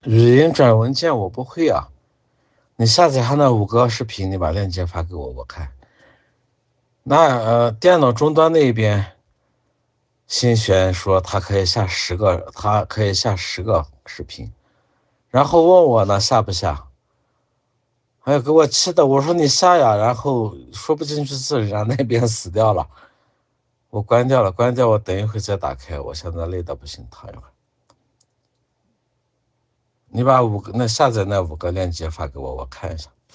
语音转文件我不会啊，你下载下那5个视频，你把链接发给我，我看。那电脑终端那边，新轩说他可以下10个视频，然后问我呢下不下，哎呀给我气的，我说你下呀，然后说不进去字，人家那边死掉了，我关掉了，关掉我等一会再打开，我现在累的不行，躺一会儿。你把那下载那5个链接发给我，我看一下。